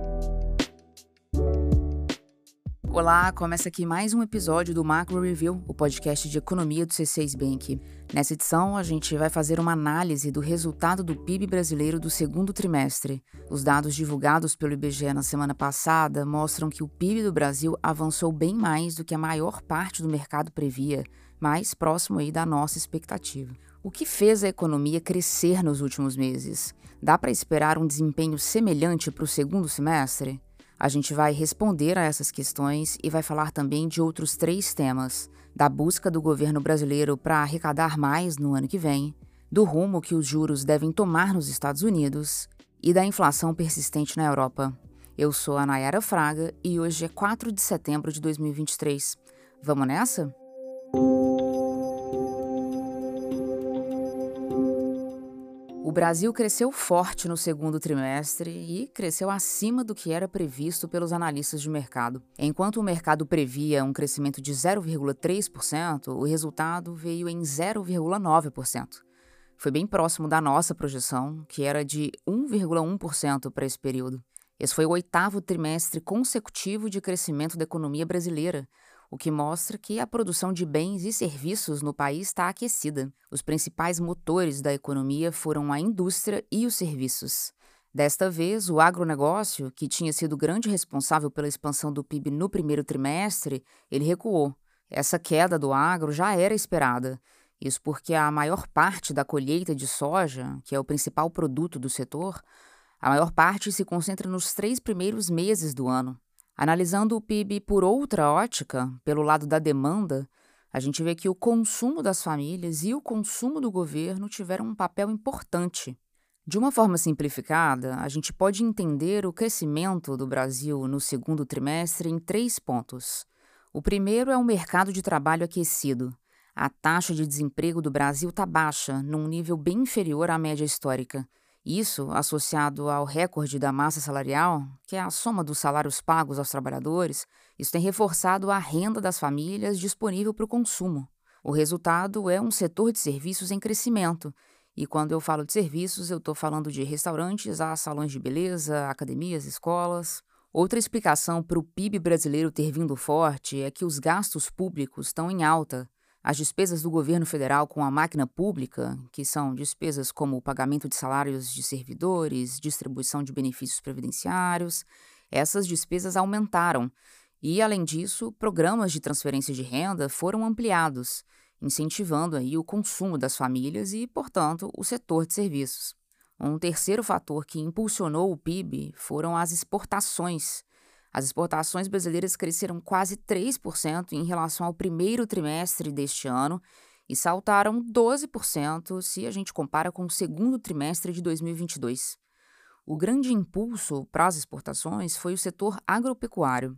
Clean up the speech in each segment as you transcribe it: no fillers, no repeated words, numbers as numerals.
Olá, começa aqui mais um episódio do Macro Review, o podcast de economia do C6 Bank. Nessa edição, a gente vai fazer uma análise do resultado do PIB brasileiro do segundo trimestre. Os dados divulgados pelo IBGE na semana passada mostram que o PIB do Brasil avançou bem mais do que a maior parte do mercado previa, mais próximo aí da nossa expectativa. O que fez a economia crescer nos últimos meses? Dá para esperar um desempenho semelhante para o segundo semestre? A gente vai responder a essas questões e vai falar também de outros 3 temas: da busca do governo brasileiro para arrecadar mais no ano que vem, do rumo que os juros devem tomar nos Estados Unidos e da inflação persistente na Europa. Eu sou a Nayara Fraga e hoje é 4 de setembro de 2023. Vamos nessa? O Brasil cresceu forte no segundo trimestre e cresceu acima do que era previsto pelos analistas de mercado. Enquanto o mercado previa um crescimento de 0,3%, o resultado veio em 0,9%. Foi bem próximo da nossa projeção, que era de 1,1% para esse período. Esse foi o 8º trimestre consecutivo de crescimento da economia brasileira, o que mostra que a produção de bens e serviços no país está aquecida. Os principais motores da economia foram a indústria e os serviços. Desta vez, o agronegócio, que tinha sido o grande responsável pela expansão do PIB no primeiro trimestre, ele recuou. Essa queda do agro já era esperada. Isso porque a maior parte da colheita de soja, que é o principal produto do setor, a maior parte se concentra nos 3 primeiros meses do ano. Analisando o PIB por outra ótica, pelo lado da demanda, a gente vê que o consumo das famílias e o consumo do governo tiveram um papel importante. De uma forma simplificada, a gente pode entender o crescimento do Brasil no segundo trimestre em 3 pontos. O primeiro é o mercado de trabalho aquecido. A taxa de desemprego do Brasil está baixa, num nível bem inferior à média histórica. Isso, associado ao recorde da massa salarial, que é a soma dos salários pagos aos trabalhadores, isso tem reforçado a renda das famílias disponível para o consumo. O resultado é um setor de serviços em crescimento. E quando eu falo de serviços, eu estou falando de restaurantes, a salões de beleza, academias, escolas. Outra explicação para o PIB brasileiro ter vindo forte é que os gastos públicos estão em alta. As despesas do governo federal com a máquina pública, que são despesas como o pagamento de salários de servidores, distribuição de benefícios previdenciários, essas despesas aumentaram. E, além disso, programas de transferência de renda foram ampliados, incentivando aí o consumo das famílias e, portanto, o setor de serviços. Um terceiro fator que impulsionou o PIB foram as exportações. As exportações brasileiras cresceram quase 3% em relação ao primeiro trimestre deste ano e saltaram 12% se a gente compara com o segundo trimestre de 2022. O grande impulso para as exportações foi o setor agropecuário.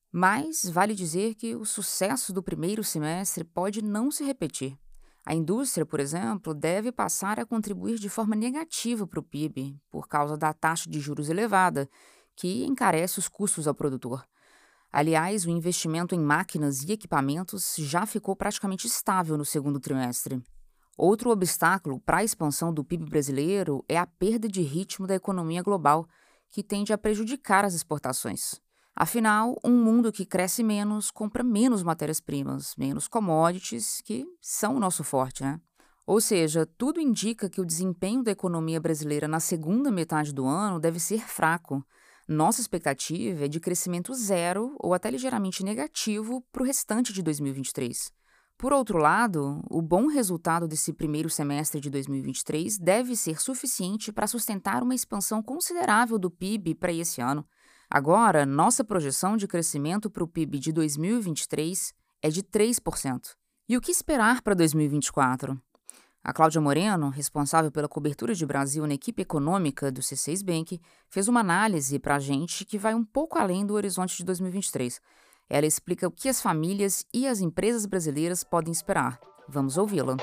Mas vale dizer que o sucesso do primeiro semestre pode não se repetir. A indústria, por exemplo, deve passar a contribuir de forma negativa para o PIB por causa da taxa de juros elevada, que encarece os custos ao produtor. Aliás, o investimento em máquinas e equipamentos já ficou praticamente estável no segundo trimestre. Outro obstáculo para a expansão do PIB brasileiro é a perda de ritmo da economia global, que tende a prejudicar as exportações. Afinal, um mundo que cresce menos compra menos matérias-primas, menos commodities, que são o nosso forte, né? Ou seja, tudo indica que o desempenho da economia brasileira na segunda metade do ano deve ser fraco. Nossa expectativa é de crescimento zero ou até ligeiramente negativo para o restante de 2023. Por outro lado, o bom resultado desse primeiro semestre de 2023 deve ser suficiente para sustentar uma expansão considerável do PIB para esse ano. Agora, nossa projeção de crescimento para o PIB de 2023 é de 3%. E o que esperar para 2024? A Cláudia Moreno, responsável pela cobertura de Brasil na equipe econômica do C6 Bank, fez uma análise para a gente que vai um pouco além do horizonte de 2023. Ela explica o que as famílias e as empresas brasileiras podem esperar. Vamos ouvi-la.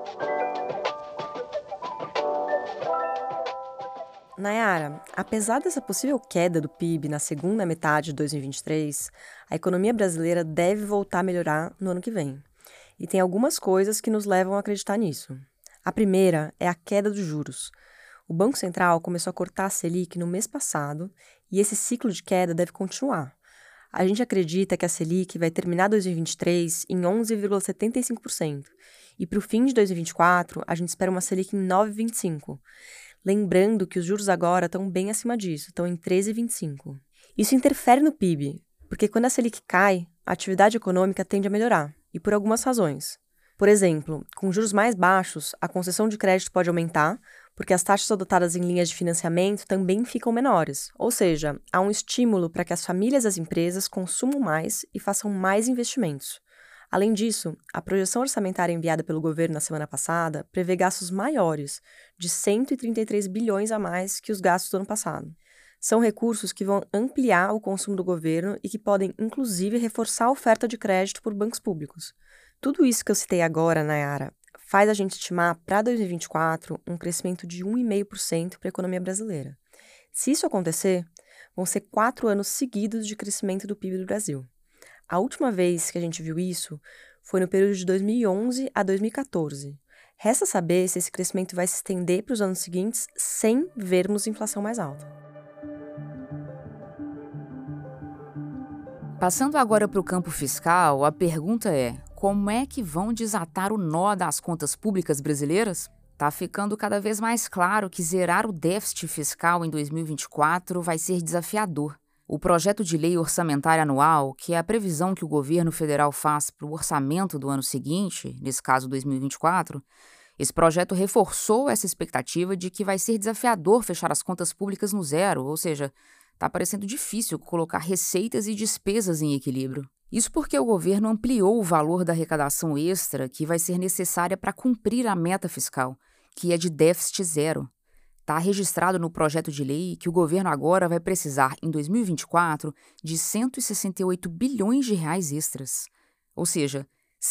Nayara, apesar dessa possível queda do PIB na segunda metade de 2023, a economia brasileira deve voltar a melhorar no ano que vem. E tem algumas coisas que nos levam a acreditar nisso. A primeira é a queda dos juros. O Banco Central começou a cortar a Selic no mês passado e esse ciclo de queda deve continuar. A gente acredita que a Selic vai terminar 2023 em 11,75% e para o fim de 2024 a gente espera uma Selic em 9,25%. Lembrando que os juros agora estão bem acima disso, estão em 13,25%. Isso interfere no PIB, porque quando a Selic cai, a atividade econômica tende a melhorar, e por algumas razões. Por exemplo, com juros mais baixos, a concessão de crédito pode aumentar, porque as taxas adotadas em linhas de financiamento também ficam menores. Ou seja, há um estímulo para que as famílias e as empresas consumam mais e façam mais investimentos. Além disso, a projeção orçamentária enviada pelo governo na semana passada prevê gastos maiores, de 133 bilhões a mais que os gastos do ano passado. São recursos que vão ampliar o consumo do governo e que podem, inclusive, reforçar a oferta de crédito por bancos públicos. Tudo isso que eu citei agora, Nayara, faz a gente estimar para 2024 um crescimento de 1,5% para a economia brasileira. Se isso acontecer, vão ser 4 anos seguidos de crescimento do PIB do Brasil. A última vez que a gente viu isso foi no período de 2011 a 2014. Resta saber se esse crescimento vai se estender para os anos seguintes sem vermos inflação mais alta. Passando agora para o campo fiscal, a pergunta é: como é que vão desatar o nó das contas públicas brasileiras? Tá ficando cada vez mais claro que zerar o déficit fiscal em 2024 vai ser desafiador. O projeto de lei orçamentária anual, que é a previsão que o governo federal faz para o orçamento do ano seguinte, nesse caso 2024, esse projeto reforçou essa expectativa de que vai ser desafiador fechar as contas públicas no zero, ou seja, está parecendo difícil colocar receitas e despesas em equilíbrio. Isso porque o governo ampliou o valor da arrecadação extra que vai ser necessária para cumprir a meta fiscal, que é de déficit zero. Está registrado no projeto de lei que o governo agora vai precisar, em 2024, de 168 bilhões de reais extras. Ou seja,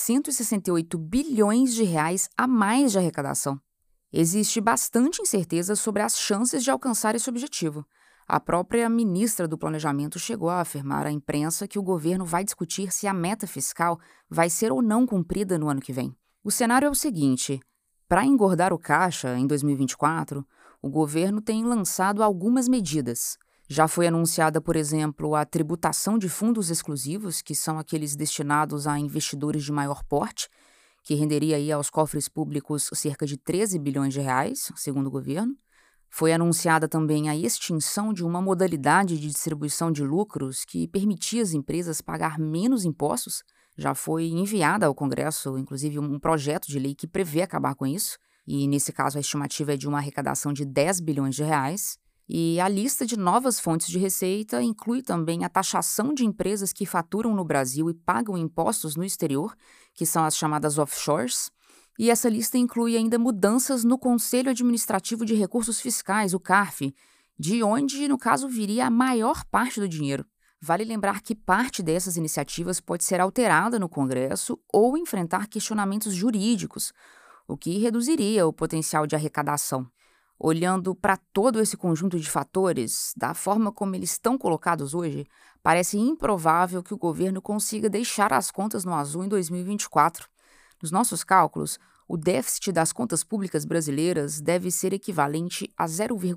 168 bilhões de reais a mais de arrecadação. Existe bastante incerteza sobre as chances de alcançar esse objetivo. A própria ministra do Planejamento chegou a afirmar à imprensa que o governo vai discutir se a meta fiscal vai ser ou não cumprida no ano que vem. O cenário é o seguinte: para engordar o caixa em 2024, o governo tem lançado algumas medidas. Já foi anunciada, por exemplo, a tributação de fundos exclusivos, que são aqueles destinados a investidores de maior porte, que renderia aí aos cofres públicos cerca de 13 bilhões de reais, segundo o governo. Foi anunciada também a extinção de uma modalidade de distribuição de lucros que permitia às empresas pagar menos impostos. Já foi enviada ao Congresso, inclusive, um projeto de lei que prevê acabar com isso. E, nesse caso, a estimativa é de uma arrecadação de 10 bilhões de reais. E a lista de novas fontes de receita inclui também a taxação de empresas que faturam no Brasil e pagam impostos no exterior, que são as chamadas offshores. E essa lista inclui ainda mudanças no Conselho Administrativo de Recursos Fiscais, o CARF, de onde, no caso, viria a maior parte do dinheiro. Vale lembrar que parte dessas iniciativas pode ser alterada no Congresso ou enfrentar questionamentos jurídicos, o que reduziria o potencial de arrecadação. Olhando para todo esse conjunto de fatores, da forma como eles estão colocados hoje, parece improvável que o governo consiga deixar as contas no azul em 2024. Nos nossos cálculos, o déficit das contas públicas brasileiras deve ser equivalente a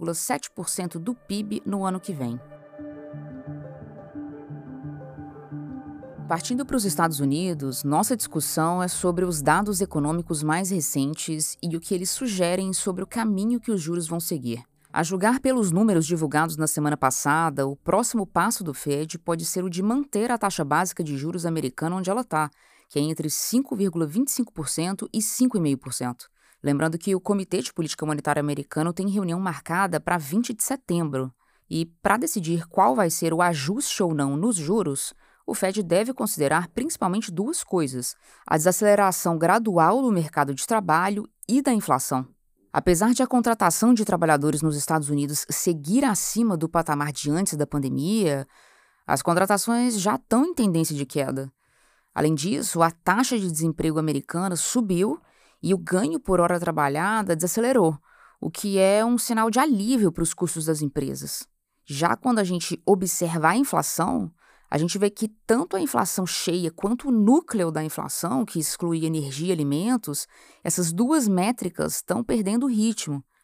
0,7% do PIB no ano que vem. Partindo para os Estados Unidos, nossa discussão é sobre os dados econômicos mais recentes e o que eles sugerem sobre o caminho que os juros vão seguir. A julgar pelos números divulgados na semana passada, o próximo passo do Fed pode ser o de manter a taxa básica de juros americana onde ela está, que é entre 5,25% e 5,5%. Lembrando que o Comitê de Política Monetária americano tem reunião marcada para 20 de setembro. E para decidir qual vai ser o ajuste ou não nos juros, o Fed deve considerar principalmente duas coisas: a desaceleração gradual do mercado de trabalho e da inflação. Apesar de a contratação de trabalhadores nos Estados Unidos seguir acima do patamar de antes da pandemia, as contratações já estão em tendência de queda. Além disso, a taxa de desemprego americana subiu e o ganho por hora trabalhada desacelerou, o que é um sinal de alívio para os custos das empresas. Já quando a gente observa a inflação, a gente vê que tanto a inflação cheia quanto o núcleo da inflação, que exclui energia e alimentos, essas duas métricas estão perdendo o ritmo,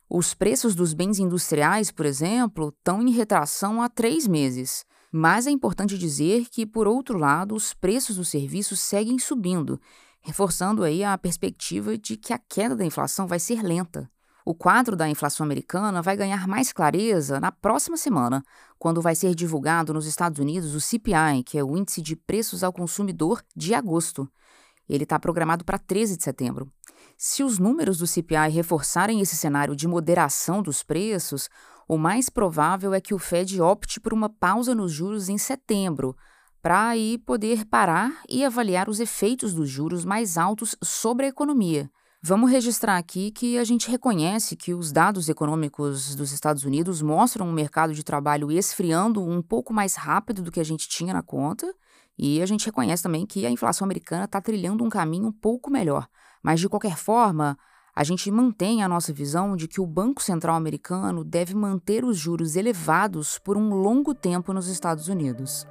Os preços dos bens industriais, por exemplo, estão em retração há 3 meses. Mas é importante dizer que, por outro lado, os preços dos serviços seguem subindo, reforçando aí a perspectiva de que a queda da inflação vai ser lenta. O quadro da inflação americana vai ganhar mais clareza na próxima semana, quando vai ser divulgado nos Estados Unidos o CPI, que é o Índice de Preços ao Consumidor de agosto. Ele está programado para 13 de setembro. Se os números do CPI reforçarem esse cenário de moderação dos preços, o mais provável é que o Fed opte por uma pausa nos juros em setembro, para aí poder parar e avaliar os efeitos dos juros mais altos sobre a economia. Vamos registrar aqui que a gente reconhece que os dados econômicos dos Estados Unidos mostram um mercado de trabalho esfriando um pouco mais rápido do que a gente tinha na conta, e a gente reconhece também que a inflação americana está trilhando um caminho um pouco melhor. Mas, de qualquer forma, a gente mantém a nossa visão de que o Banco Central americano deve manter os juros elevados por um longo tempo nos Estados Unidos.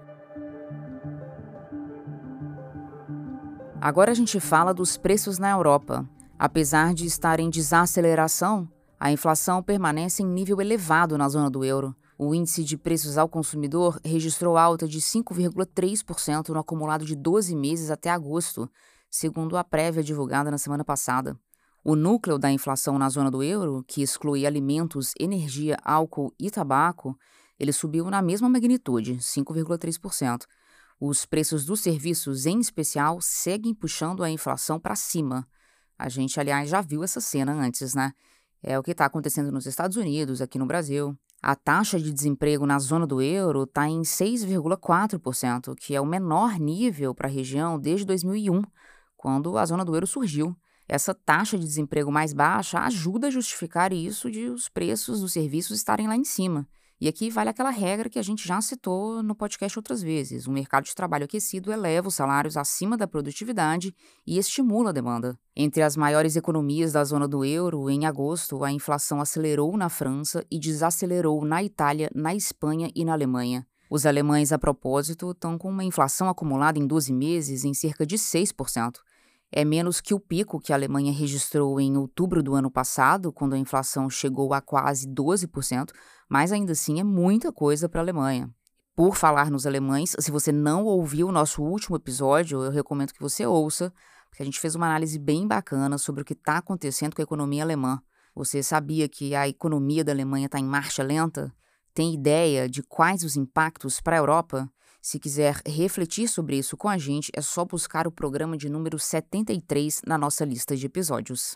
Agora a gente fala dos preços na Europa. Apesar de estar em desaceleração, a inflação permanece em nível elevado na zona do euro. O índice de preços ao consumidor registrou alta de 5,3% no acumulado de 12 meses até agosto, segundo a prévia divulgada na semana passada. O núcleo da inflação na zona do euro, que exclui alimentos, energia, álcool e tabaco, ele subiu na mesma magnitude, 5,3%. Os preços dos serviços, em especial, seguem puxando a inflação para cima. A gente, aliás, já viu essa cena antes, né? É o que está acontecendo nos Estados Unidos, aqui no Brasil. A taxa de desemprego na zona do euro está em 6,4%, que é o menor nível para a região desde 2001, quando a zona do euro surgiu. Essa taxa de desemprego mais baixa ajuda a justificar isso de os preços dos serviços estarem lá em cima. E aqui vale aquela regra que a gente já citou no podcast outras vezes. O mercado de trabalho aquecido eleva os salários acima da produtividade e estimula a demanda. Entre as maiores economias da zona do euro, em agosto, a inflação acelerou na França e desacelerou na Itália, na Espanha e na Alemanha. Os alemães, a propósito, estão com uma inflação acumulada em 12 meses em cerca de 6%. É menos que o pico que a Alemanha registrou em outubro do ano passado, quando a inflação chegou a quase 12%, mas ainda assim é muita coisa para a Alemanha. Por falar nos alemães, se você não ouviu o nosso último episódio, eu recomendo que você ouça, porque a gente fez uma análise bem bacana sobre o que está acontecendo com a economia alemã. Você sabia que a economia da Alemanha está em marcha lenta? Tem ideia de quais os impactos para a Europa? Se quiser refletir sobre isso com a gente, é só buscar o programa de número 73 na nossa lista de episódios.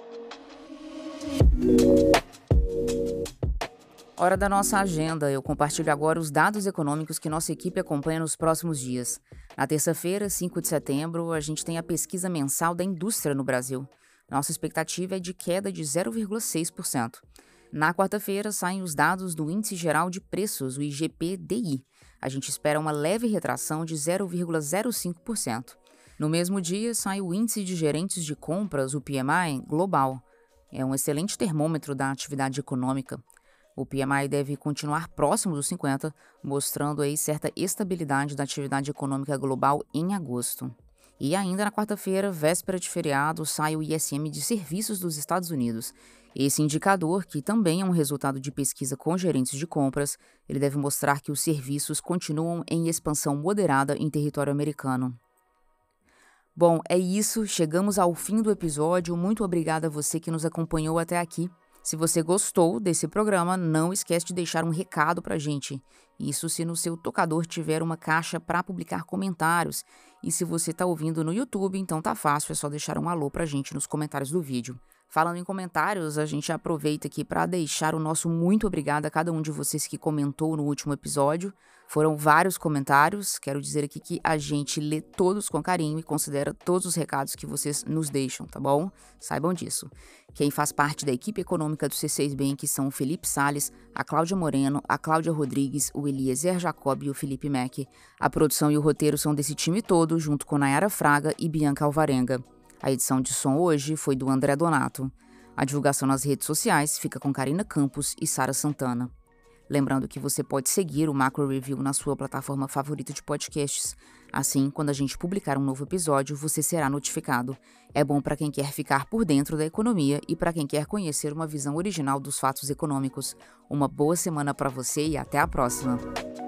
Hora da nossa agenda. Eu compartilho agora os dados econômicos que nossa equipe acompanha nos próximos dias. Na terça-feira, 5 de setembro, a gente tem a pesquisa mensal da indústria no Brasil. Nossa expectativa é de queda de 0,6%. Na quarta-feira, saem os dados do Índice Geral de Preços, o IGP-DI. A gente espera uma leve retração de 0,05%. No mesmo dia, sai o Índice de Gerentes de Compras, o PMI, global. É um excelente termômetro da atividade econômica. O PMI deve continuar próximo dos 50, mostrando aí certa estabilidade da atividade econômica global em agosto. E ainda na quarta-feira, véspera de feriado, sai o ISM de Serviços dos Estados Unidos. Esse indicador, que também é um resultado de pesquisa com gerentes de compras, ele deve mostrar que os serviços continuam em expansão moderada em território americano. Bom, é isso, chegamos ao fim do episódio. Muito obrigada a você que nos acompanhou até aqui. Se você gostou desse programa, não esquece de deixar um recado pra gente. Isso se no seu tocador tiver uma caixa para publicar comentários. E se você está ouvindo no YouTube, então tá fácil, é só deixar um alô pra gente nos comentários do vídeo. Falando em comentários, a gente aproveita aqui para deixar o nosso muito obrigado a cada um de vocês que comentou no último episódio. Foram vários comentários, quero dizer aqui que a gente lê todos com carinho e considera todos os recados que vocês nos deixam, tá bom? Saibam disso. Quem faz parte da equipe econômica do C6 Bank são o Felipe Salles, a Cláudia Moreno, a Cláudia Rodrigues, o Eliezer Jacob e o Felipe Mack. A produção e o roteiro são desse time todo, junto com Nayara Fraga e Bianca Alvarenga. A edição de som hoje foi do André Donato. A divulgação nas redes sociais fica com Karina Campos e Sara Santana. Lembrando que você pode seguir o Macro Review na sua plataforma favorita de podcasts. Assim, quando a gente publicar um novo episódio, você será notificado. É bom para quem quer ficar por dentro da economia e para quem quer conhecer uma visão original dos fatos econômicos. Uma boa semana para você e até a próxima!